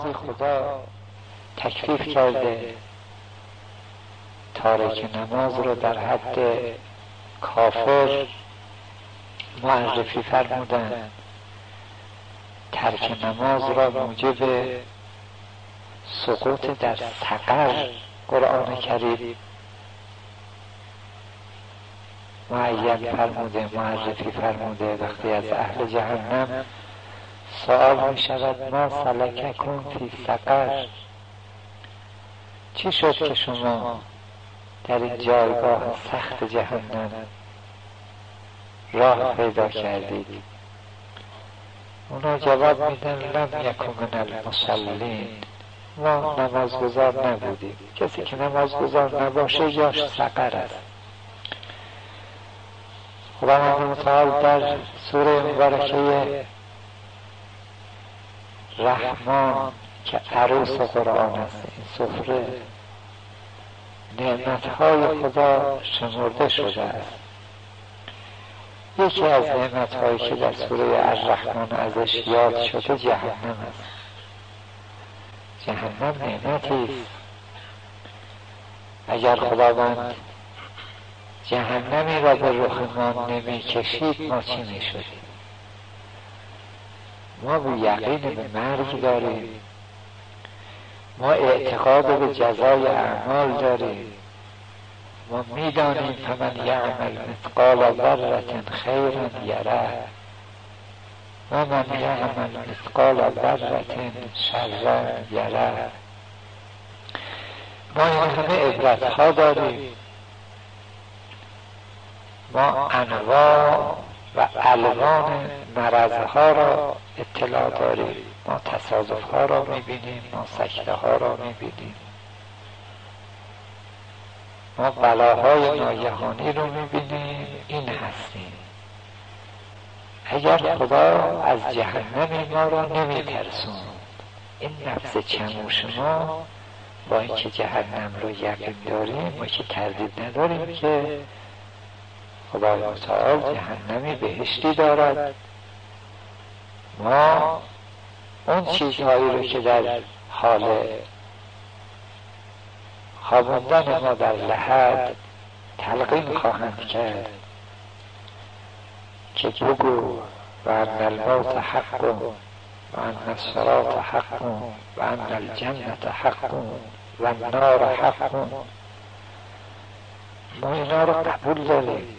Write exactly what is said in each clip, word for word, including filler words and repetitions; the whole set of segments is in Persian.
نمازی خدا تکلیف کرده، تارک نماز رو در حد کافر معرفی فرمودن، ترک نماز را موجب سقوط در سقر قرآن کریم معین فرموده، معرفی فرموده. وقتی از اهل جهنم سوال می شود ما سلککم فی سقر، چی شد که شما در این جایگاه سخت جهنم راه پیدا کردید؟ اونا جواب میدن لم یکن من المصلین، ما نمازگزار نبودیم. کسی که نمازگزار نباشه جاش سقر است. خداوند متعال در سوره مبارکه رحمان که عروس قرآن است، این سفره نعمتهای خدا شمرده شده است. یکی از نعمتهایی که در سوره الرحمن ازش یاد شده جهنم است. جهنم نعمتی است. اگر خداوند جهنمی را به رخ ما نمی کشید ما چی می شدیم؟ ما به یقین به مرگ داریم، ما اعتقاد به جزای اعمال داریم، ما می دانیم فمن یعمل مثقال ذره خیرا یره و من یعمل مثقال ذره شرا یره. ما این همه عبرت ها داریم، ما انواع و الوان مرضها را اطلاع داریم، ما تصادف ها را میبینیم، ما سکته ها را میبینیم، ما بلاهای ناگهانی رو میبینیم. این هستیم. اگر خدا از جهنم ما را نمیترسوند، این نفس چموش ما با اینکه جهنم رو یقین داریم، ما که تردید نداریم که خدای متعال جهنمی بهشتی دارد. ما اون چیزهایی رو که در حال خواباندن ما در لحد تلقین خواهند کرد که بگو و ان الموت حق و ان الصراط حق و ان الجنة حق و النار حق، ما اینا رو قبول داریم.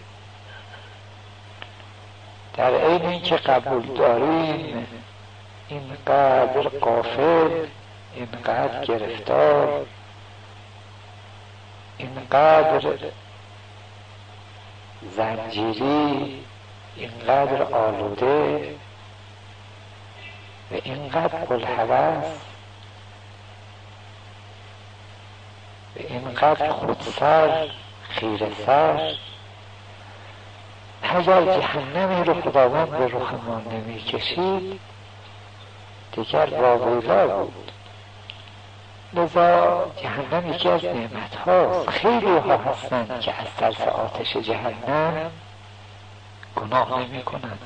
در عین اینکه قبول داریم اینقدر غافل، اینقدر گرفتار، اینقدر زنجیری، اینقدر آلوده و اینقدر پرهوس و اینقدر خودسر خیره سر. اگر جهنمی رو خداوند به رخ ما نمی کشید دیگر واویلا بود. لذا جهنم یکی از نعمت هاست. خیلی ها هستند که از ترس آتش جهنم گناه نمی کنند،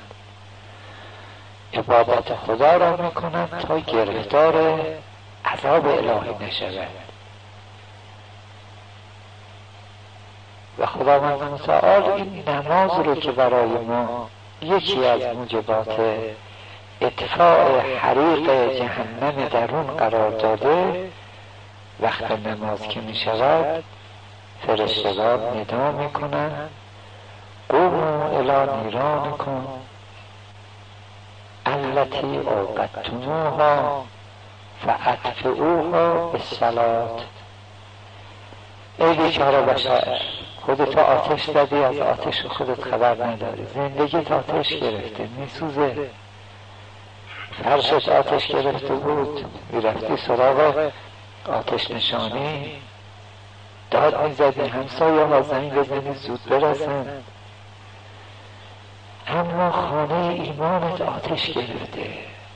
عبادت خدا را می کنند تا گرفتار عذاب الهی نشود. و خداوند متعال این نماز رو که برای ما یکی از موجبات اطفاء حریق جهنم درون قرار داده، وقت نماز که می شود فرشتگان ندا می کنند قوموا الی نیرانکم التی اوقدتموها فاطفئوها بالصلاة. ای بیچاره بشر، خودت آتش زدی، از آتش خودت خبر نداری، زندگیت آتش گرفته میسوزه، فرشت آتش گرفته بود، میرفتی سراغ آتش نشانی داد میزدی همسایه ها زنگ بزنی زود برسن، اما خانه ایمانت آتش گرفته،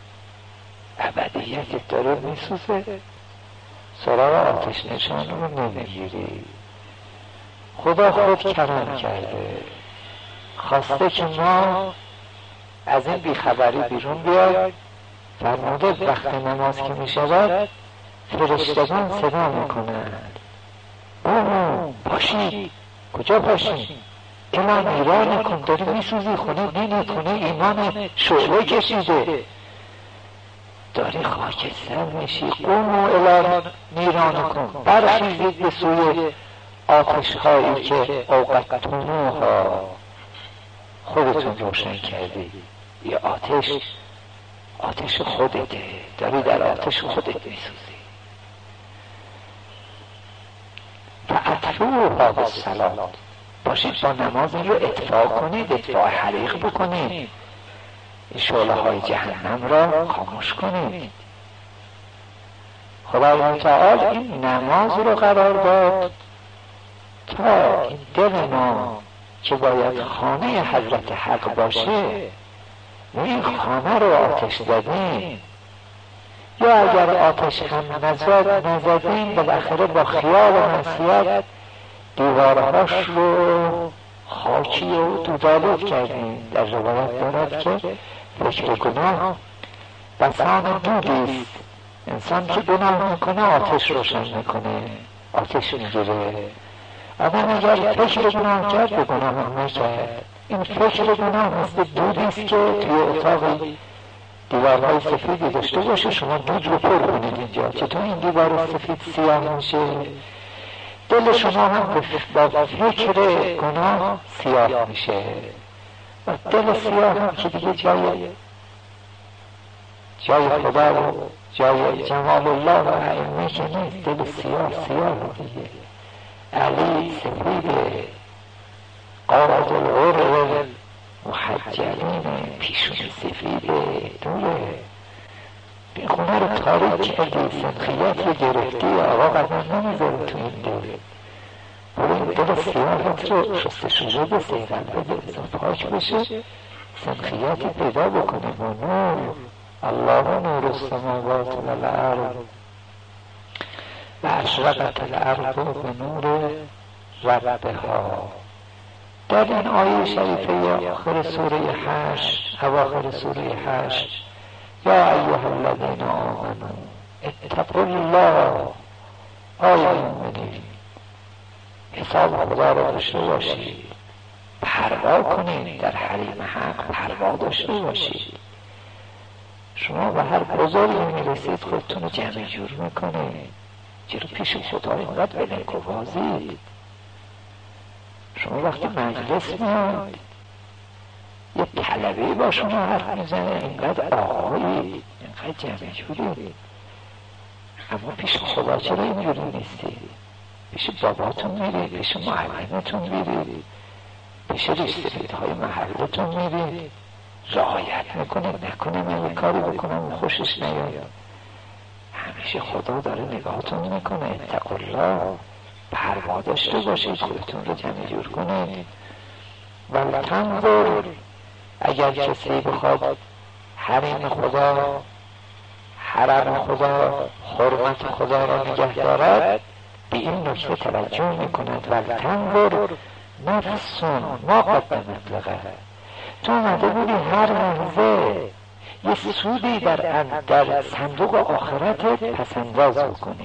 ابدیتت داره میسوزه، سراغ آتش نشان رو نمیگیری. خدا خود کرم کرده، خواسته که ما از این بیخبری بیرون بیایم، فرموده وقت نماز که می شود فرشتگان صدا می کنند او پاشید. کجا پاشید؟ الا نیران کن، داری می سوزی، خونه دینی، خونه ایمان شعله کشیده، داری خاکستر میشی. قوموا الی نیران کن، برخیزید به سوی آتش هایی که اوقدتموها خودتون روشن کردی. یه آتش آتش خودته، داری در آتش خودت میسوزی. فاطفئوها بالصلاة، باشید با نماز رو اطفاء کنید، اطفاء حریق بکنید، شعله های جهنم را خاموش کنید. خدای متعال این نماز رو قرار داد تا این دل ما که باید خانه حضرت حق باشه، این خانه رو آتش زدیم، یا اگر آتش هم نزد نزدیم بالاخره با خیال و معصیت دیوارهاش رو خاکی و دودآلود کردیم. در روایت دارد که فکر گناه بسان دودیست، انسان که گناه میکنه آتش روشن میکنه، آتش میگیره. آدم اگر فکر گناه کرد به گناه هم نکرد. این فکر گناه مثل دودیست که توی اتاقی دیوارهای سفیدی داشته باشه، شما دود رو پر کنید اینجا، چطور این دیوار سفید سیاه میشه؟ دل شما هم با فکر گناه سیاه میشه و دل سیاه هم که دیگه جای جای خدا و جای جمال الله و ائمه که نیست، دل سیاه سیاه دیگه. علی سفیده، قارد الغر محجلین، پیشون سفیده دوره. این خونه رو تاریک کردی، سنخیت رو گرفتی، آقا قدم نمیذاره تو این دل. برو این دل سیاهت رو شستشو بده، سیغل بده، بزا پاک بشه، سنخیتی پیدا بکنه. و نور الله نور السماوات والارض و اشرقت الارض به نور ربها. در این آیه شریفه آخر سوره حشر، اواخر سوره حشر، یا ایها الذین آمنوا اتقوا الله، آیه مومنین حساب خدا را داشته باشید، پروا کنید، در حریم حق پروا داشته باشید. شما به هر بزرگی میرسید خودتون رو جمع جور میکنید، چرا پیش خدا اینقدر بلنگ و بازید؟ شما وقتی مجلس میاد یه طلبه با شما حرف میزنه، اینقدر آقایی، اینقدر جمع جوری، اما پیش خدا چرا اینجوری نیستی؟ پیش باباتون میرید، پیش معلمتون میرید، پیش ریشسفیدهای محلتون میرید، رعایت میکنه، نکنه من یه کاری بکنم خوشش نیاد. همیشه خدا داره نگاهتون میکنه. اتقوا الله، پروا داشته باشید، خودتون رو جمع جور کنید. ولتنظر، اگر کسی بخواد حریم خدا، حرم خدا، حرمت خدا را نگه دارد، به این نکته توجه میکند. ولتنظر نفس ما قدمت لغد، تو آمده بودی هر لحظه یه سودی در, در صندوق آخرتت پسنداز بکنی.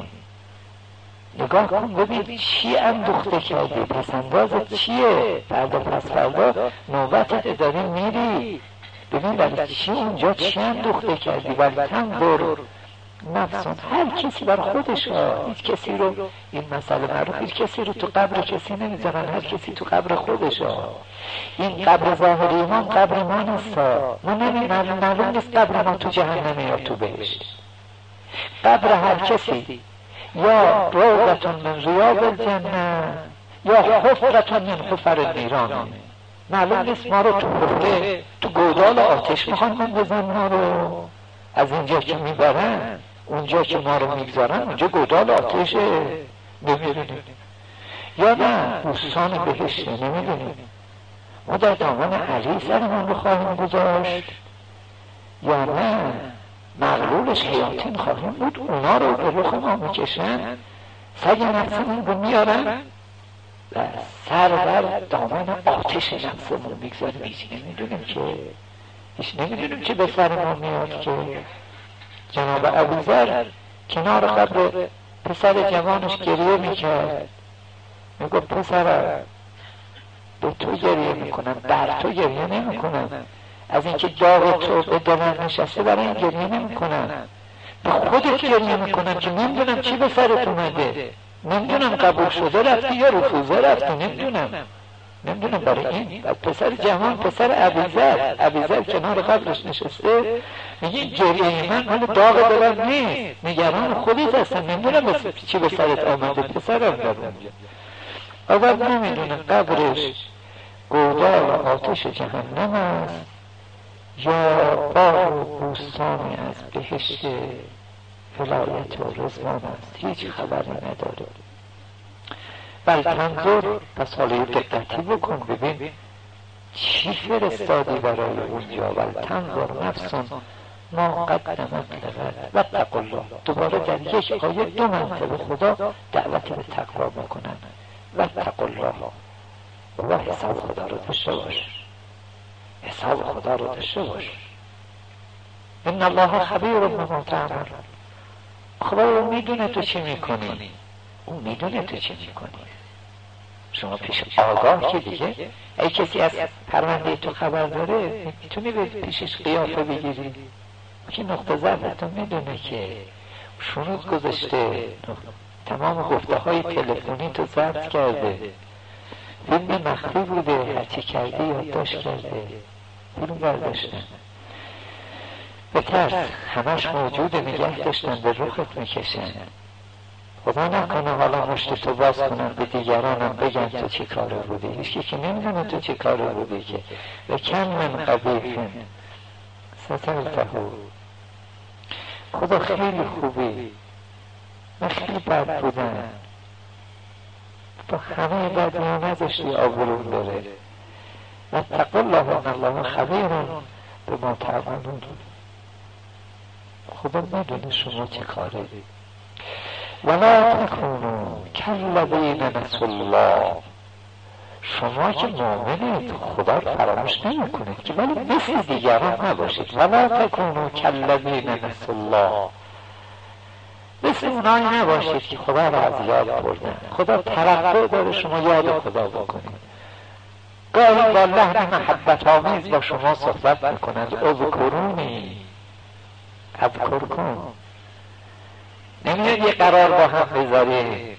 نگاه کن ببین چی اندوخته کردی، پسندازت چیه؟ فردا پس فردا نوبتت داری میری، ببین برای چی اونجا چی اندوخته کردی. ولتنظر نفسون، هر کسی بر خودش ها، هیچ کسی رو، این مسئله معروف، هیچ کسی رو تو قبر کسی نمیذارن، هر کسی تو قبر خودش ها. این قبر ظاهری ما قبر ما نیست، ما نمیدونم، معلوم نیست قبر ما تو جهنم یا تو بهشت. قبر هر کسی یا روضة من ریاض الجنه یا حفرة من حفر النیران. معلوم نیست ما رو تو حفره، تو گودال آتش میخوان من بزن ما رو. از اینجا که میبرن اونجا که ما رو میگذارن اونجا گودال آتشه، نمیدونیم. یا نه بوستان بهشت، نمیدونیم. ما در دامن علی سرمان رو خواهیم گذاشت، یا نه مغلول شیاطین خواهیم بود، اونا رو به رخ ما میکشن، سگ نفسمون رو میارن و سر بر دامن آتش نفسمون میگذاریم. هیچ نمیدونیم که هیچ نمیدونیم که به سر ما میاد که جناب ابوذر کنار قبر پسر جوانش گریه میکرد، میگفت پسرم به تو گریه میکنم، بر تو گریه نمیکنم، از اینکه داغ تو به دلم نشسته برای این گریه نمیکنم، به خودت گریه میکنم که نمیدونم چی به سرت اومده، نمیدونم قبول شده رفتی یا رفوزه رفتی، نمیدونم نمیدونم برای این. بعد پسر جوان، پسر ابوذر، ابوذر کنار قبرش نشسته میگه گریه من مال داغ دلم نیست، نگران خودت هستم، نمیدونم چی به سرت آمده پسرم در اونجا. اول نمیدونه قبرش گودال آتش جهنم است یا باغ و بوستانی از بهشت ولایت و رضوان است، هیچ خبری نداره. بل تنظر، پس حالا دقتی بکن ببین چی فرستادی برای اونجا. بل تنظر نفسون ما قدمت لغد واتقوا الله. دوباره در یک آیه دو مرتبه خدا دعوت به تقوا میکنن، واتقوا الله، و حساب خدا رو داشته باش، حساب خدا رو داشته باش. ان الله خبیر بما تعملون. خدا او میدونه تو چی میکنی، او میدونه تو چی میکنی. شما پیش آگاه که دیگه ای کسی از پرونده تو خبر داره میتونی به پیشش قیافه بگیری که نقطه ضعفتون میدونه که شنود گذاشته، تمام گفته های تلفنی تو ضبط کرده، فیلم مخفی بوده، هرچی کرده یادداشت کرده، فیلم برداشتن به ترس همش موجوده، نگه داشتن، به رخت میکشن. خدا نکنه حالا مشت تو باز کنن به دیگرانم بگن تو چی کاره بودی، هیچ که نمیدونه تو چی کاره بودی که و کم من قبیفن سترتهو. خدا خیلی خوبی، من خیلی بد بودم، تو همه بد نذاشتی آبرون داره. واتقوا الله ان الله خبیر بما تعملون. خدا میدونه شما چه کاره. ولا تکونوا کالذین نسوا الله. شما که مؤمنید خدا رو فراموش نمیکنید که، ولی مثل دیگران نباشید. ولا تکونوا کالذین نسوا الله. مثل اونایی نباشید که خدا رو از یاد بردن. خدا توقع داره شما یاد خدا بکنید. گاهی با لحن محبت آمیز با شما صحبت میکنند، اذکرونی اذکرکم. نمیاد یه قرار با هم بذاری،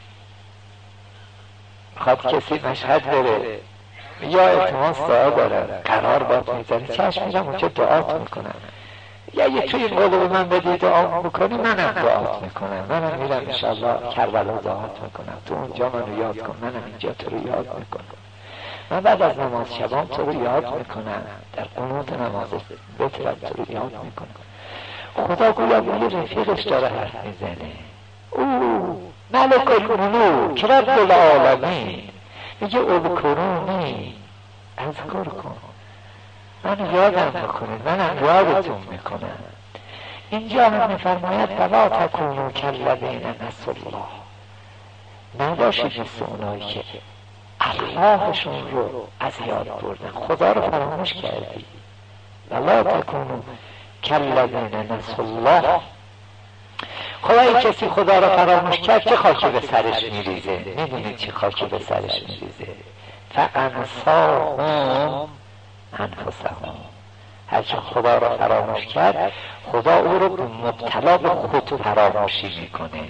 خواهد کسی مشهد بره یا التماس دعا داره، قرار با میذاری، چشم میرم اونجا دعات میکنم، یا یه توی قول به من بدی دعا میکنی، منم دعات میکنم، منم میرم انشالله کربلا دعات میکنم، تو اونجا منو یاد کن، منم اینجا تو رو یاد میکنم. من بعد از نماز شبان تو رو یاد میکنم، در قنوت نماز بترم تو رو یاد میکنم. خدا گویا با یه رفیقش داره حرف میزنه، او ملک الملوک رب العالمین، میگه اذکرونی اذکر کن، من یادم بکنید، منم یادتون میکنم. اینجا هم میفرماید ولا تکونوا کالذین نسوا الله. نباشید مثل اونایی که اللهشون رو از یاد بردن، خدا رو فراموش کردی. ولا تکونوا کالذین نسوا الله. خدای کسی خدا رو فراموش کرد چه خاکی به سرش میریزه. میدونید چه خاکی به سرش میریزه؟ فانساهم انفسهم. هرچه خدا رو فراموش کرد خدا او رو مبتلا به خود فراموشی میکنه،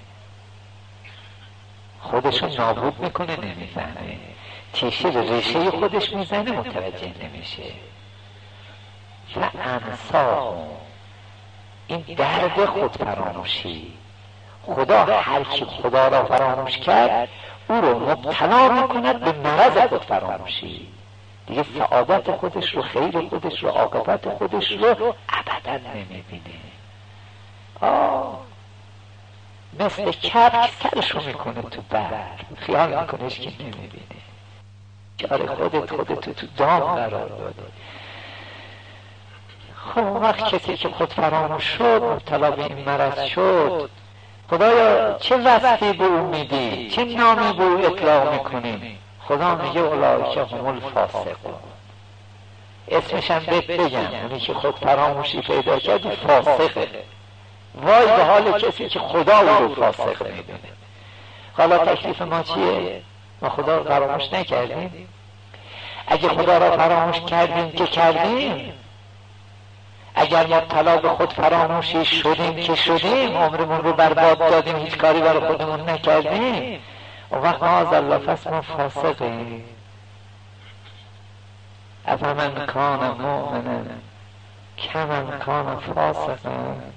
خودشو نابود میکنه، نمیفهمه، تیشه به ریشه خودش میزنه، متوجه نمیشه. فانساهم، این درد خود فراموشی. خدا هر کی خدا را فراموش کرد او رو مبتلا میکند به مرض خود فراموشی. دیگه سعادت خودش رو، خیر خودش رو، عاقبت خودش رو ابدا نمیبینه. آه مثل کبک سرشو میکنه تو برف، خیال میکنهش که نمیبینه. چاره خودت خودتو تو دام قرار داده. خب وقت کسی که خود فراموش شد، مبتلا به این مرض شد، خدایا چه وصفی به او میدی، چه نامی به او اطلاق میکنی؟ خدا میگه اولئک هم الفاسقون. اسمش هم بهت بگم، اونی که خود فراموشی پیدا کردی فاسقه. وای به حال کسی که خدا او رو فاسق میدونه. حالا تکلیف ما چیه؟ ما خدا رو فراموش نکردیم؟ اگه خدا رو فراموش کردیم که کردیم، اگر مبتلا به خود فراموشی شدیم که شدیم، عمرمون رو برباد دادیم، هیچ کاری برای خودمون نکردیم، اون وقت معاذالله پس ما فاسقیم. افمن کان مؤمنا کمن کان فاسقا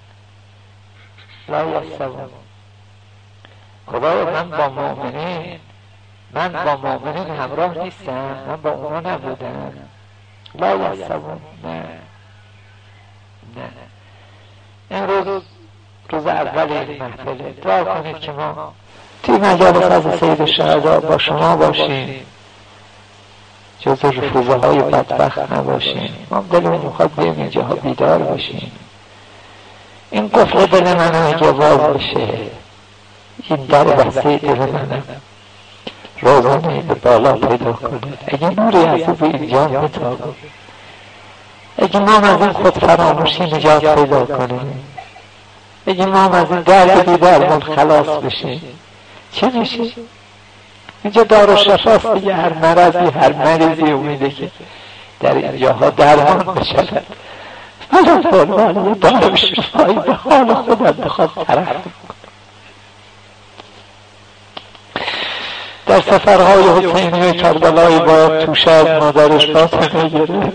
لا یستوون. خدایا من با مؤمنین من با مؤمنین همراه نیستم، من با اونا نبودم. لا یستوون. نه نه. این روز روز اول این محفله، دعا کنید که ما توی مجالس از سید الشهدا با شما باشیم، جز رفوزه های بدبخت نباشیم. ما دلمون میخواد بیم اینجاها بیدار باشیم. این قفل دل من اگه باز بشه، این در بسته دل من روزانه به بالا پیدا کنه، اگه نوری از او به اینجا بتابه، اگه ما از این خود فراموشی نجات پیدا کنیم، اگه ما از این درد بیدارمون خلاص بشیم، چه میشه؟ اینجا دار و شفاست دیگه. هر مرضی هر مریضی امیده که در اینجاها درمان بشود. ولی فرمان یه دار شفایی به حال خودم بخواد طرف بکن. در سفرهای حسینی و کربلای با توشه از مادرش فاطمه گرفت.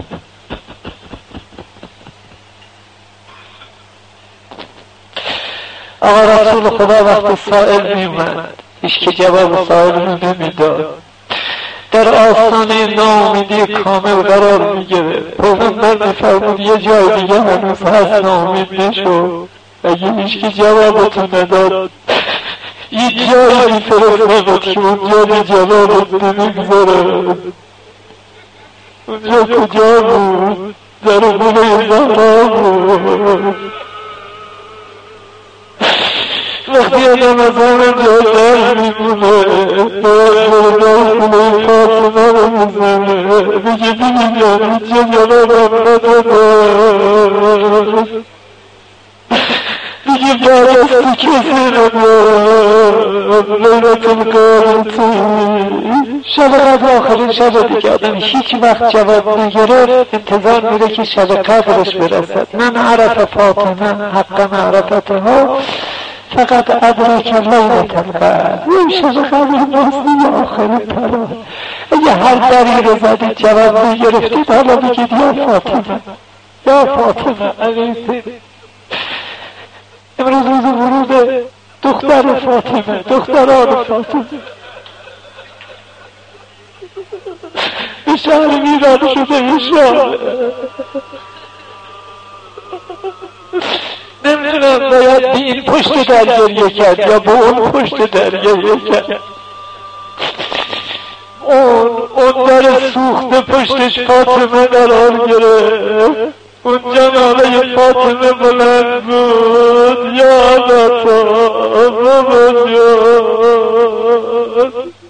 آقا رسول خدا وقتی سائل می اومد، ایش که جواب سائل رو نمی داد، در آستانه ناامیدی کامل قرار می گرفت. پیغمبر می فرمود یه جای دیگه هنوز هست، ناامید نشو. اگه ایش که جوابتو نداد، یه جایی می فرستمت که اونجا به جوابت نمیگذاره. اونجا کجا بود؟ در خونه زهرا بود. وقتی آدم از همه جا در میمونه، باید بردار خونه فاطمه رو میزنه، میگه ببینم اینجا جوابم ندادم، میگه بعد از تو کسی ندارم. لیلت القدر شب قدر آخرین شب دیگه آدم هیچ وقت جواب نگرفت، انتظار میره که شب قدرش برسد. من عرف فاطمه حقا عرفتها فقط ادرک لیلت القدر. این شب قدر بازی آخرین پرا. اگه هر دری رو زدید جواب نگرفتید، حالا بگید یا فاطمه یا فاطمه علیه. امروز روز ورود دختر فاطمه، دختران فاطمه به شهر میران شده. یه شهر نمیدونم باید به این پشت در گریه کرد یا به اون پشت در گریه کرد. اون اون در سوخته پشتش فاطمه قرار گرفت. اون جنابه فاطمه بلند بود، یا لطا بابا جان.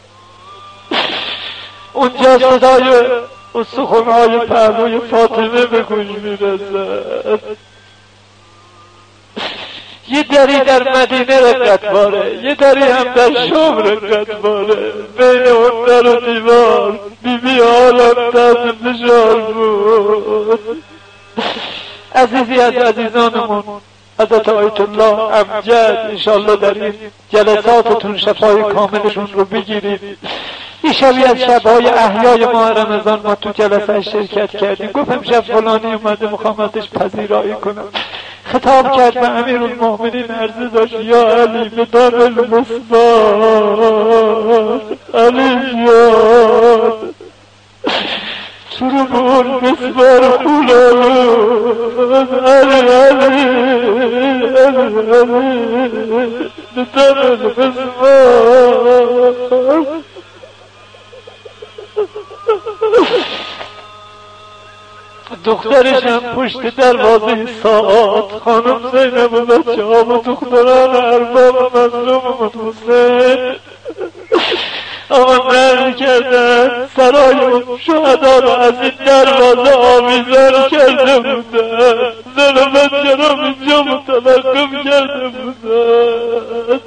اونجا صدای استخونهای پهلوی فاطمه به گوش میرسد. یه دری در مدینه رقت باره، یه دری هم در شام رقت باره. بین اون در و دیوار بی بی عالم تحت فشار بود. عزیزی از عزیزانمون حضرت آیت الله امجد انشاءالله در این جلساتتون شفای کاملشون رو بگیرید. این شبی از شبهای احیای ماه رمضان ما تو جلسه شرکت کردیم. گفتم شب فلانی اومده میخوام ازش پذیرایی کنم. خطاب کرد به امیرالمومنین، عرضه داشت یا علی بدان المصباح، علی جان شروع به اون مسمار خولالون، علی علی علی علی بدان المصباح. دخترش هم پشت دروازه ساعت، خانم زینب و بچه ها و دختران ارباب مظلوم حسین اما نقل کردن سرای شهدا رو از این دروازه آویزان کرده بودن، زن و بچه رو اینجا متوقف کرده بودن.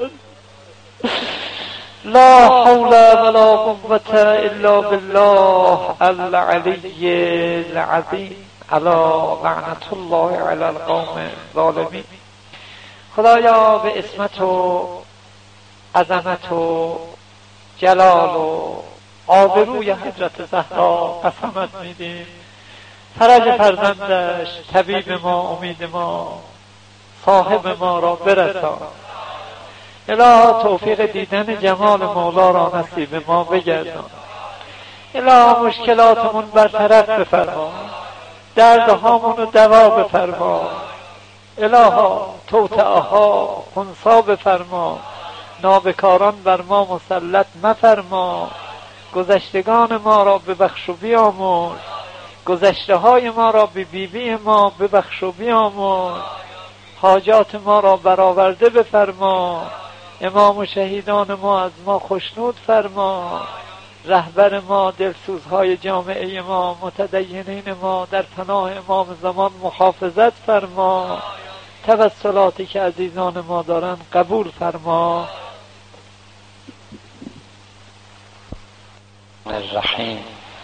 لا حول ولا قوة الا بالله العلی العظیم. الا لعنت الله علی القوم الظالمین. خدایا به اسمت و عظمت و جلال و آبروی حضرت زهرا قسمت میدیم فرج فرزندش، طبیب ما، امید ما، صاحب ما را برسان. الها توفیق دیدن جمال مولا را نصیب ما بگردان. الها مشکلاتمون برطرف بفرما، دردهامون رو دوا بفرما. الها توطئه‌ها خنثی بفرما، نابکاران بر ما مسلط مفرما. گذشتگان ما را ببخش و بیامرز، گذشته های ما را به بی بی ما ببخش و بیامرز. حاجات ما را برآورده بفرما. امام و شهیدان ما از ما خوشنود فرما. رهبر ما، دلسوزهای جامعه ما، متدینین ما در پناه امام زمان محافظت فرما. توسلاتی که عزیزان ما دارن قبول فرما. الرحیم.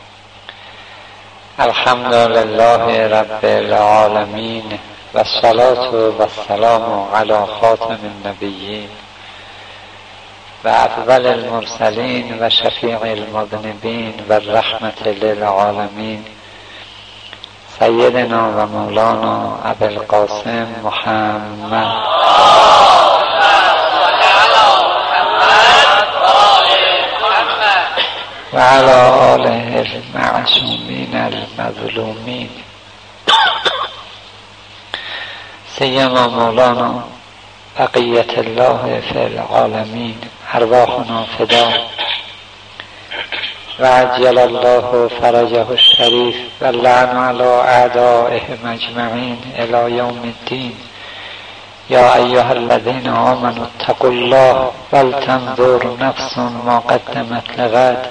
الحمد لله رب العالمین و الصلاة و السلام علی خاتم النبیین و افضل المرسلین و شفیع المذنبین و الرحمة للعالمین سیدنا و مولانا ابی القاسم محمد و علی آله المعصومین المظلومین سیما مولانا بقیت الله فی العالمین ارواحنا فدا و عجل الله فرجه الشریف و لعن علی اعدائهم اجمعین الی یوم الدین. یا ایها الذین آمنوا اتقوا الله ولتنظر نفس ما قدمت لغد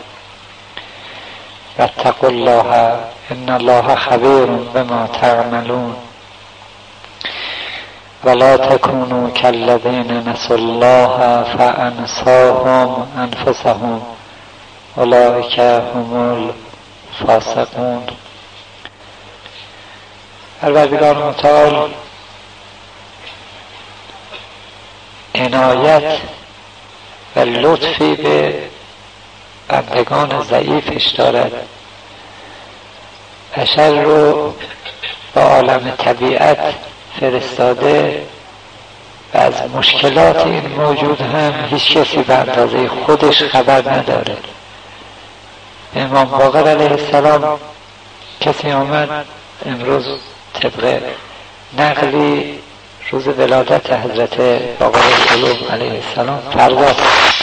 واتقوا الله ان الله خبیر بما تعملون. ولا تكونوا كالذين نسوا الله فأنساهم أنفسهم أولئك هم الفاسقون. پروردگار متعال عنایت و لطفی به بندگان ضعیفش دارد. بشر رو با عالم طبیعت فرستاده و از مشکلات این موجود هم هیچ کسی به اندازه خودش خبر نداره. امام باقر علیه السلام کسی آمد امروز طبق نقلی روز ولادت حضرت باقر العلوم علیه السلام فردا،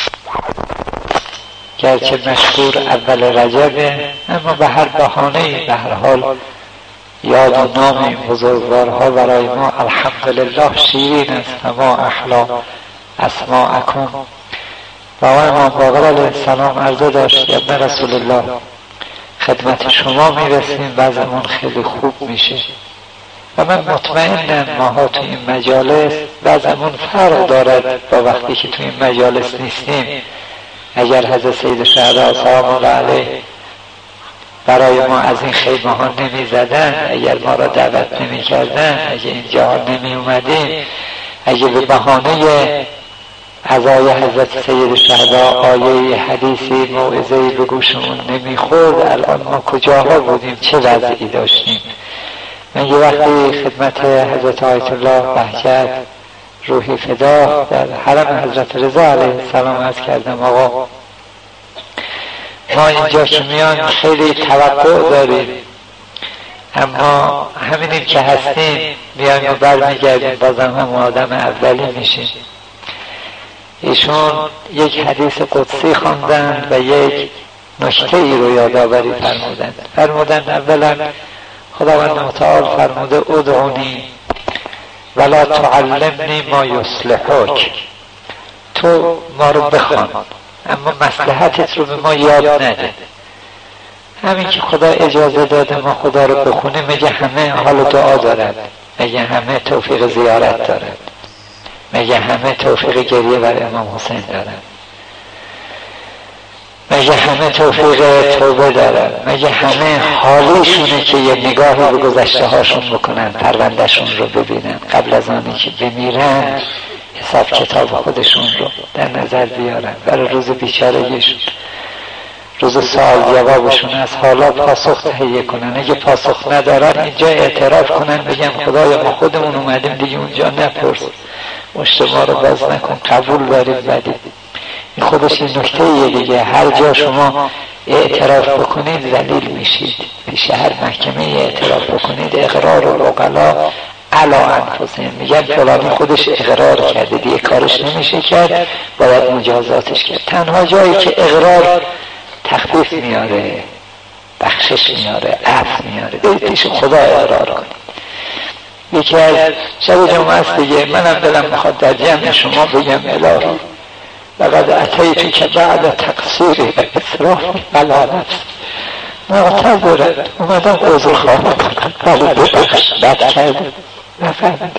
گرچه مشهور اول رجبه اما به هر بهانه‌ای به هر حال یاد و نام این بزرگوارها برای ما الحمدلله شیرین است. اما احلا اسماءکم. و امام باقر علیه السلام عرضه داشت یا ابن رسول الله خدمت شما میرسیم وضعمون خیلی خوب میشه و من مطمئنم ماها تو این مجالس وضعمون فرق دارد با وقتی که تو این مجالس نیستیم. اگر حضرت سید شهدا سلام الله علیه برای ما از این خیمه ها نمی زدن، اگر ما را دعوت نمی کردن، اگر اینجا نمی اومدیم، اگر به بهانه عزای حضرت سید شهدا آیه حدیثی موعظه‌ای به گوشمون نمی خورد، الان ما کجاها بودیم، چه وضعی داشتیم. من یه وقتی خدمت حضرت آیت الله بهجت روحی فدا در حرم حضرت رضا علیه السلام عرض کردم آقا ما اینجا که میان خیلی توقع داریم اما همینیم که هستیم میایم و برمیگردیم بازم هم آدم اولی میشیم. ایشون یک حدیث قدسی خواندند و یک نکته ای رو یادآوری فرمودند. فرمودند اولا خداوند متعال فرموده ادعونی ولا تعلمنی ما یصلحک، تو ما رو بخوان اما مصلحتت رو به ما یاد نده. همین که خدا اجازه داده ما خدا رو بخونه، مگه همه حال دعا دارد؟ مگه همه توفیق زیارت دارد؟ مگه همه توفیق گریه بر امام حسین دارد؟ مگه همه توفیق توبه دارد؟ مگه همه حالیشونه که یه نگاهی به گذشته هاشون بکنن، پروندهشون رو ببینن، قبل از آنی که بمیرن حساب کتاب خودشون رو در نظر بیارن برای روز بیچارگیشون، روز سوال جوابشون، از حالا پاسخ تهیه کنن. اگه پاسخ ندارن اینجا اعتراف کنن، بگن خدایا ما خودمون اومدیم دیگه اونجا نپرس، مشت ما رو باز نکن، قبول داریم بدیم. این خودش این نکته ایه دیگه. هر جا شما اعتراف بکنید ذلیل میشید. پیش هر محکمه اعتراف بکنید اقرار العقلا علی انفسهم، میگن فلانی خودش اقرار کرده دیگه کارش نمیشه کرد، باید مجازاتش کرد. تنها جایی که اقرار تخفیف میاره، بخشش میاره، عفو میاره، برید پیش خدا اقرار کنید. یکی از شب جمعه است دیگه، منم دلم میخواد در جمع شما بگم الهی لقد اتیت که بعد تقصیری اسراف بلا نفس معتذرت، اومدم عذر خواهی کنم ولی ببخش بد کردم نفهمیدم.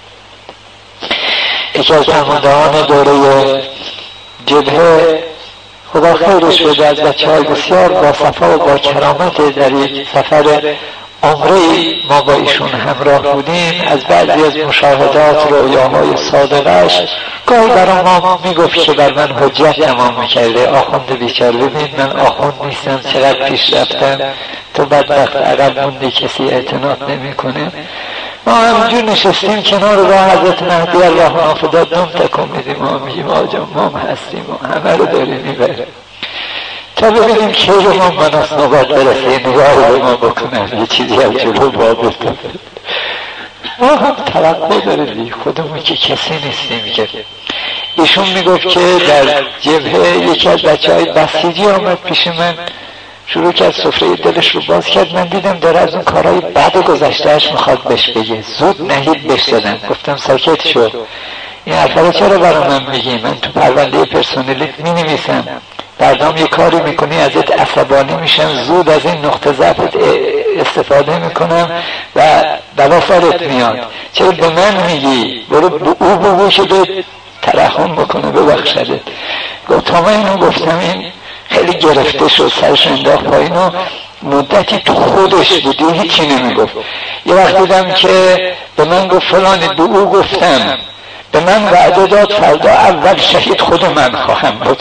یکی از فرماندهان دوره جبهه خدا خیرش بده، از بچه های بسیار با صفا و با کرامت در یک سفر عمره ما با ایشون همراه بودیم، از بعضی از مشاهدات رویاهای صادقش گاهی برای ما میگفت که بر من حجت تمام میکرده. آخوند بیچاره، ببین من آخوند نیستم، چقدر پیش رفتم، تو بدبخت عقب موندی، کسی اعتناد نمیکنه. ما همینجور نشستیم کنار راه حضرت مهدی الله نافداد نم تکون میدیم، ما میگیم آجا ما هم هستیم و همه رو داریم میبره تا ببینیم که رو ما مناس نوبت برسه نگاه رو ما بکنم یه چیزی از جلو بابت ما هم توقع داریم خودمون که کسی نیستیم. که ایشون میگفت که در جبهه یکی از بچه های بسیجی آمد پیش من، شروع کرد سفره دلش رو باز کرد. من دیدم داره از اون کارهای بعد گذشتهش میخواد بهش بگه. زود نهید بهش دادم، گفتم ساکت شو، این حرفا رو چرا برای من میگی؟ من تو پرونده پرسونلیت می نویسم، بردام یه کاری میکنی ازت عصبانی میشم، زود از این نقطه ضعفت استفاده میکنم و بلا سرت میاد. چرا به من میگی؟ برو به او بگو که به ترحم بکنه ببخشدت. تا من اینو گفتم این خیلی گرفته شد، سرش انداخت پایین و مدتی تو خودش بودی، هیچی نمیگفت. یه وقت دیدم که به من گفت فلانی به او گفتم، به من وعده داد فردا اول شهید خود من خواهم بود.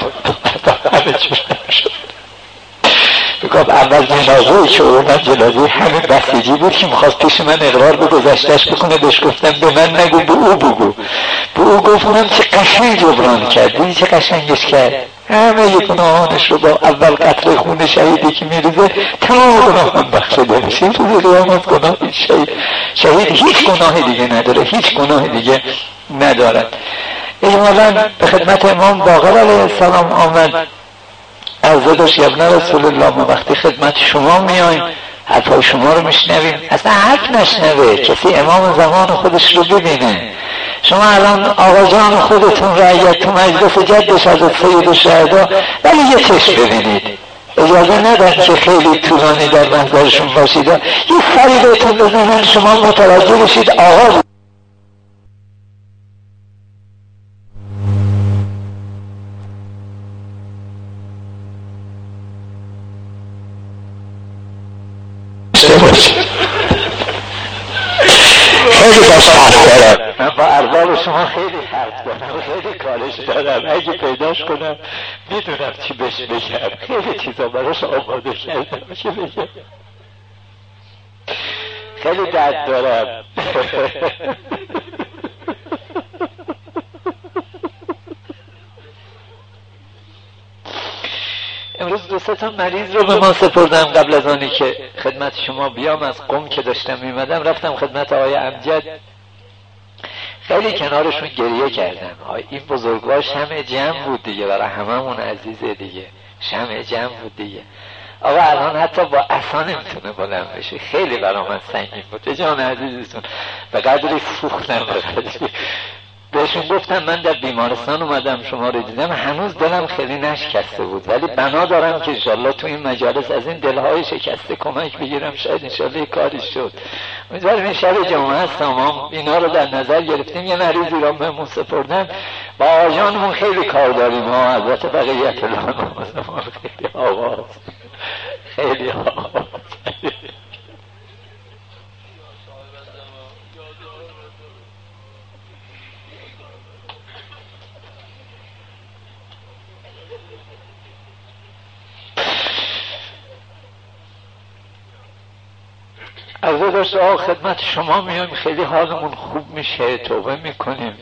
بگم اول جنازه‌ای که اومد جنازه همین بسیجی بود که میخواست پیش من اقرار به گذشتهش بکنه. بهش گفتم به من نگو، به او بگو. به او گفتم چه قشنگ جبران کرد، دیدی چه قشنگش کرد. همه ی گناهانش رو با اول قطره خون شهیدی که میریزه تمام گناهان بخشیده میشه. روز قیامت گناه شهید شهید هیچ گناهی دیگه نداره، هیچ گناهی دیگه ندارد. اجمالاً به خدمت امام باقر علیه السلام آمد، عرضه داشت ابن رسول الله ما وقتی خدمت شما میایم حرفای شما رو میشنویم، اصلا حرف نشنوه کسی امام زمان خودش رو ببینه. شما الان آقا جان خودتون رعیت تو مجلس جدش از سید الشهدا، ولی یه چشم ببینید، اجازه ندن که خیلی طولانی در منظرشون باشید، یه سری بهتون بزنن شما متوجه بشید آقا خیلی باش حرف دارم، من با ارباب شما خیلی حرف دارم، خیلی کارش دارم، اگه پیداش کنم میدونم چی بهش بگم، خیلی چیزا براش آماده کردم چی بگم، خیلی درد دارم. امروز دو سه تا مریض رو به ما سپردم قبل از آنی که خدمت شما بیام. از قم که داشتم میمدم رفتم خدمت آقای امجد، خیلی کنارشون گریه کردم. این بزرگوار شمع جمع بود دیگه، برای هممون عزیزه دیگه، شمع جمع بود دیگه. آقا الان حتی با عصا نمیتونه بلند بشه، خیلی برای من سنگین بود. جان عزیزتون به قدری سوختم، به قدری بهشون گفتم من در بیمارستان اومدم شما رو دیدم، هنوز دلم خیلی نشکسته بود، ولی بنا دارم که انشالله تو این مجالس از این دلهای شکسته کمک بگیرم، شاید انشالله کاری شد. امیدوارم این شب جمعه هستم ما اینا رو در نظر گرفتیم. یه مریضی رو بهمون سپردن، با آژانمون خیلی کار داریم ها، البته بقیت الانمازمون خیلی آواز خیلی آواز عرضه داشت آقا خدمت شما میایم، خیلی حالمون خوب میشه، توبه میکنیم،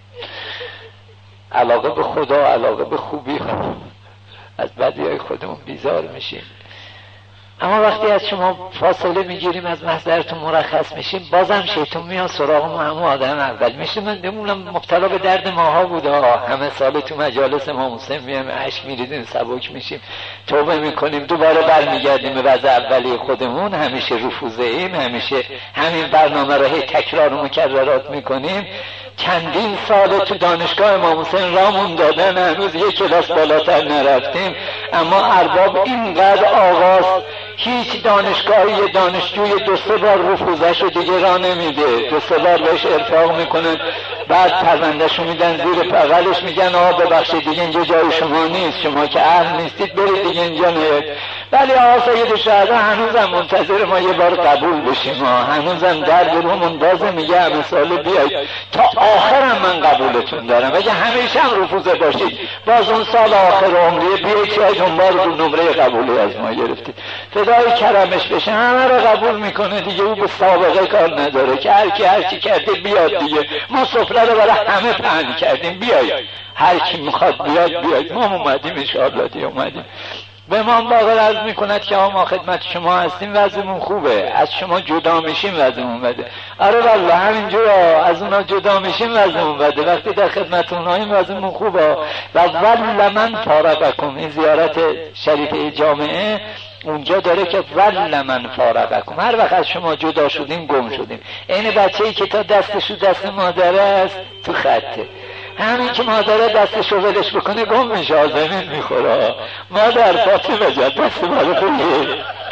علاقه به خدا، علاقه به خوبی ها، از بدیهای خودمون بیزار میشیم. اما وقتی از شما فاصله میگیریم، از محضرتون مرخص میشیم، بازم شیطان میاد سراغمون، همون آدم اول میشه. من بمونم مبتلا به درد ماها بوده، همه سال تو مجالس ما مسلم میایم، عشق میریدیم، سبک میشیم، توبه میکنیم، دوباره برمیگردیم به وضع اولی خودمون، همیشه رفوزه ایم، همیشه همین برنامه رو هی تکرار و مکررات میکنیم. چندین سال تو دانشگاه امام حسین رامون دادن، هنوز یک کلاس بالاتر نرفتیم، اما ارباب اینقدر آغاز، هیچ دانشگاهی دانشجوی دو سه بار رفوزش رو دیگه راه نمیده، دو سه بار بهش ارفاق میکنن، بعد پروندهشو میدن زیر بغلش، میگن آقا ببخشید دیگه اینجا جای شما نیست، شما که اهل نیستید برید دیگه اینجا نیاید. ولی آقا سید شهدا هنوزم منتظر ما یه بار قبول بشیم، ما هنوزم در رومون بازه، میگه همه ساله بیاید تا آخرم من قبولتون دارم، اگه همیشه هم رفوزه باشید باز اون سال آخر عمریه بیاید شاید اون بار رو نمره قبولی از ما گرفتید، فدای کرمش بشه، همه رو قبول میکنه دیگه، او به سابقه کار نداره که هر کی هر چی کرده بیاد دیگه. ما سفره رو برای همه پهن کردیم، بیاید هر کی میخواد بیاد بیاید، ما اومدیم انشاءالله دیگه اومدیم. به امام باقر عرض میکند که ما خدمت شما هستیم، وضعمون خوبه، از شما جدا میشیم وضعمون بده. آره والله همینجور از اونا جدا میشیم وضعمون بده، وقتی در خدمت اوناییم وضعمون خوبه. و ول من فارقکم، این زیارت شریفه جامعه اونجا داره که ول من فارقکم، هر وقت از شما جدا شدیم گم شدیم. این بچه‌ای که تا دستشو دست مادره است تو خطه، همین که مادره دستشو ولش بکنه گم میشه، زمین میخوره. مادر فاطمه جان دست مادر خوبه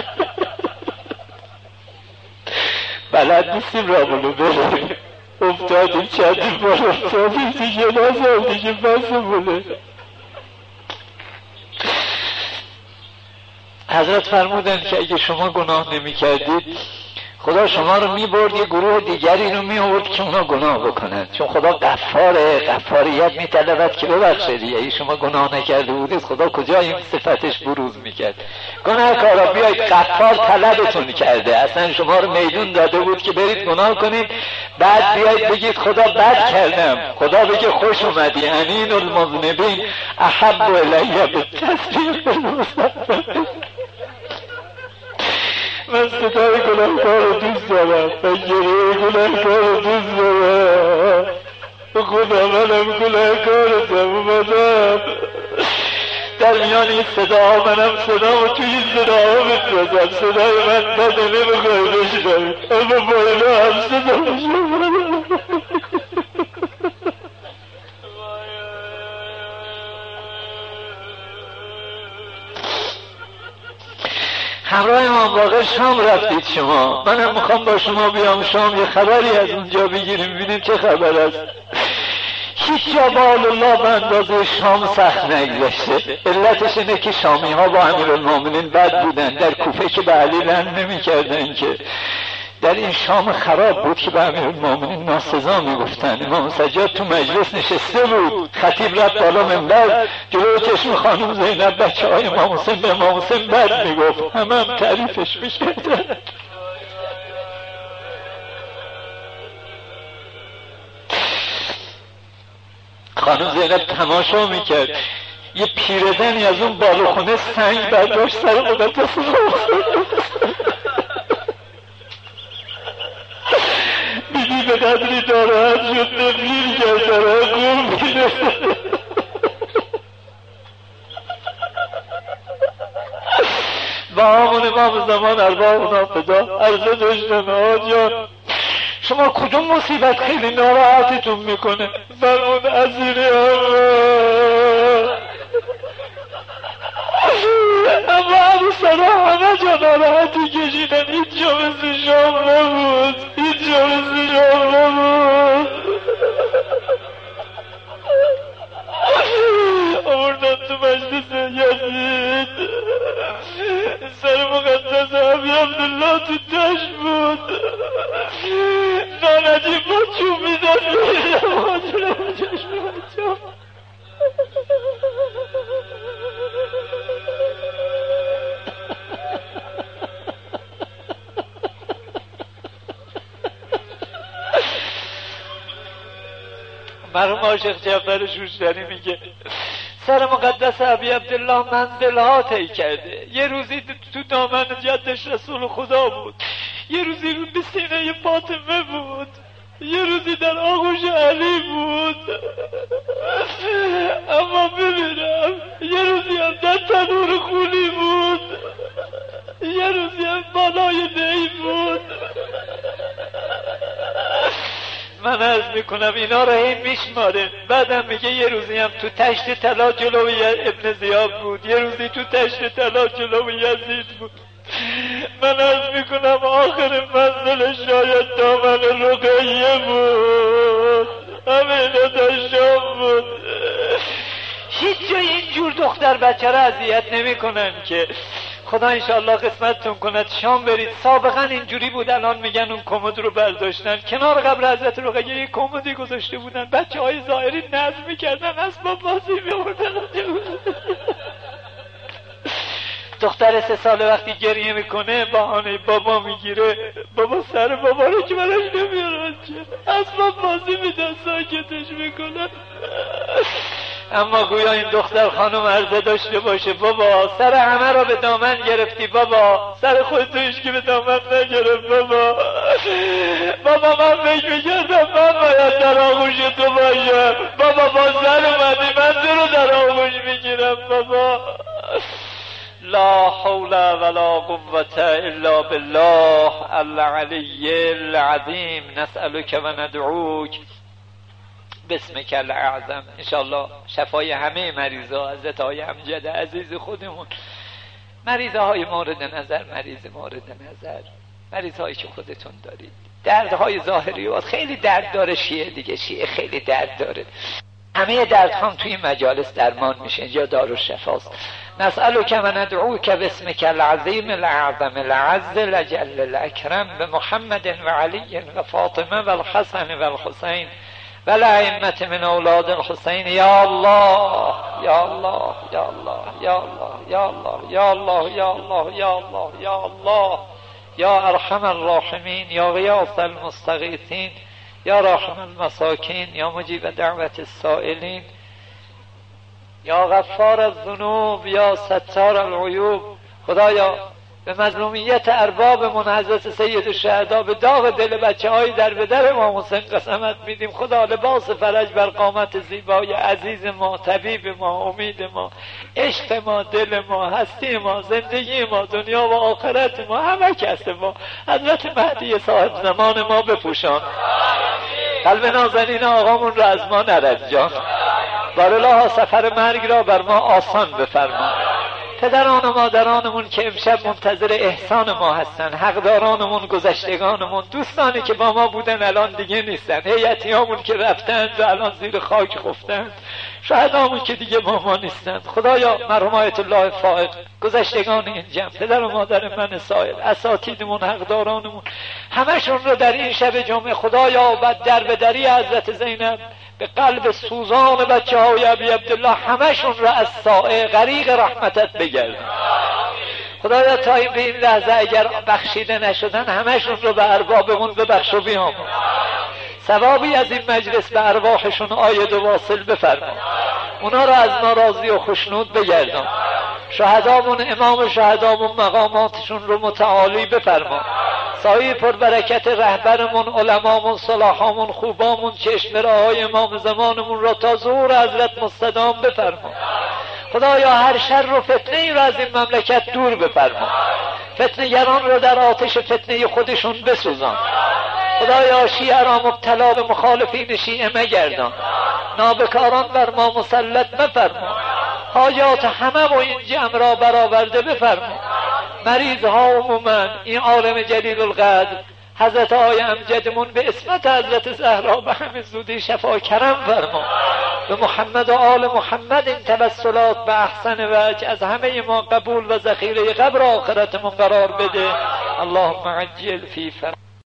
بلد نیستیم رامونو بریم، افتادیم چندیم بار افتادیم دیگه، نازم دیگه بسمونه. حضرت فرمودن که اگه شما گناه نمی کردید خدا شما رو می برد، یه گروه دیگری رو می آورد که اونا گناه بکنن، چون خدا غفاره، غفاریت می طلبد که ببخشه دیگه. اگه شما گناه نکرده بودید خدا کجا این صفتش بروز می کرد؟ گناه کارا بیایید، غفار طلبتون کرده، اصلا شما رو میدون داده بود که برید گناه کنید، بعد بیایید بگید خدا بد کردم، خدا بگه خوش اومدی، انین المذنبین احب الیه بالتصدیق المصطفی. من صدای گناهکار رو دوست دارم، من گریه گناهکار رو دوست دارم، خدا منم گناهکارتم، اومدم در میان این صدا منم صدا و توی این صدا ها بترازم، صدای من بده نمیخوای بشنوید، اما با اینا هم صدا بشنوید. همراه امام باقر شام رفتید شما، منم میخوام با شما بیام شام، یه خبری از اونجا بگیریم ببینیم چه خبر است. هیچ جا با الله به اندازه شام سخت نگذشته. علتش اینه که شامی ها با امیرالمومنین بد بودن، در کوفه که به علی رحم نمی کردن، که در این شام خراب بود که به امیرالمومنین ناسزا میگفتن. امام سجاد تو مجلس نشسته بود، خطیب رفت بالا منبر، جلوی چشم خانم زینب بچه های امام حسین به امام حسین بد میگفت، همه هم تعریفش میکردن. خانم زینب تماشا میکرد، یه پیردنی از اون بالاخونه سنگ برداشت سر مقدس بیدی به قدری ناراحت شد، نفیر کرد داره قوم میده. با همون امام زمان ارباب نافدا عرضه داشتن آجان شما کدوم مصیبت خیلی ناراحتتون میکنه؟ فرمود اسیری آقا. اما ابو صلاح همه جا ناراحتی کشیدن، هیچ جا مثل شام نبود، هیچ جا مثل شام نبود. آوردن تو مجلس یزید، سر مقدس ابی عبدالله تو تش بود، نانجیب با چوب میدن میدن ماجره بجاش بچه. مرحوم عاشق جعفر شوشتری میگه سر مقدس ابی عبدالله منزلها طی کرده. یه روزی تو دامن جدش رسول خدا بود، یه روزی به سینه فاطمه بود، یه روزی در آغوش علی بود. اما ببینم یه روزی هم در تنور خونی بود، یه روزی هم بالای نی بود. من عرض میکنم اینا رو هی میشماره. بعدم میگه یه روزی هم تو تشت طلا جلوی ابن زیاد بود، یه روزی تو تشت طلا جلوی یزید بود. من عرض میکنم آخر منزل شاید دامن رقیه بود، همین در شام بود. هیچ جای اینجور دختر بچه را اذیت نمی کنن که. خدا انشاءالله قسمتتون کند شام برید. سابقا اینجوری بود، الان میگن اون کمد رو برداشتن، کنار قبر حضرت رقیه یک کمدی گذاشته بودن، بچه های ظاهری نظم میکردن، اسباب بازی میوردن. دختر سه ساله وقتی گریه میکنه بهانه بابا میگیره، بابا سر بابا رو که براش نمیارن چه، اسباب بازی میدن ساکتش میکنن. اما گویا این دختر خانم عرضه داشته باشه بابا سر همه را به دامن گرفتی، بابا سر خودتو هیچکی به دامن نگرفت. بابا بابا من فکر میکردم من باید در آغوش تو باشم، بابا با سر اومدی من تو رو در آغوش میگیرم. بابا لا حول ولا قوة الا بالله العلی العظیم نسألك و ندعوک بسمک الاعظم. انشاءالله شفای همه مریضا، حضرت های امجد عزیز خودمون، مریضه های مورد نظر، مریض مورد نظر، مریض هایی که خودتون دارید. دردهای ظاهریات خیلی درد داره، شیعه دیگه، شیعه خیلی درد داره. همه درد هم توی مجالس درمان میشه، اینجا دارالشفاست. نسألک و ندعوک باسمک العظیم الاعظم العز الاجل الاکرم بمحمد و علی و فاطمه و الحسن و الحسین و الائمة من اولاد الحسین. یا الله یا الله یا الله یا الله یا الله یا الله یا الله یا الله یا الله یا ارحم الراحمین یا غیاث المستغیثین یا راحم المساکین یا مجیب دعوت السائلین یا غفار الذنوب یا ستار العیوب. خدایا به مظلومیت اربابمون حضرت سید الشهدا، به داغ دل بچه های در به در امام حسین قسمت میدیم. خدا لباس فرج بر قامت زیبای عزیز ما، طبیب ما، امید ما، عشق ما، دل ما، هستی ما، زندگی ما، دنیا و آخرت ما، همه کس ما، حضرت مهدی صاحب زمان ما بپوشان. قلب نازنین آقامون را از ما نرد جان. بارالله سفر مرگ را بر ما آسان بفرما. پدران و مادرانمون که امشب منتظر احسان ما هستن، حقدارانمون، گذشتگانمون، دوستانی که با ما بودن الان دیگه نیستن، هیئتیامون که رفتند و الان زیر خاک خفتند، شهدامون که دیگه با ما نیستن. خدایا مرحوم آیت الله فائق، گذشتگان این جمع، پدر و مادر من سائل، اساتیدمون، حقدارانمون، همشون رو در این شب جمعه خدایا و در به دری حضرت زینب به قلب سوزان بچه های ابی عبدالله همشون را از سائه غریق رحمتت بگردن. خدایا تا این به این لحظه اگر بخشیده نشدن همشون رو به اربابمون ببخش و بیامرز. ثوابی از این مجلس به ارواحشون عاید و واصل بفرما. اونا را از ناراضی و خشنود بگردان. شهدامون، امام شهدامون مقاماتشون رو متعالی بفرما. سایه پربرکت رهبرمون، علمامون، صلاحامون، خوبامون، چشمه‌راهای امام زمانمون را تا ظهور حضرت مستدام بفرما. خدایا هر شر و فتنه ای را از این مملکت دور بفرما. فتنه‌گران را در آتش فتنه خودشون بسوزان. خدایا شیعه را مبتلا به مخالفین شیعه مگردان، نابکاران بر ما مسلط مفرما، حاجات همه و این جمع را برآورده بفرما. مریض ها عموما این عالم جلیل القدر حضرت آقای امجدمون به اسمت حضرت زهرا به همین زودی شفا کرم فرما. به محمد و آل محمد این توسلات به احسن وجه از همه ما قبول و ذخیره قبر آخرتمون قرار بده. اللهم عجل فی فرج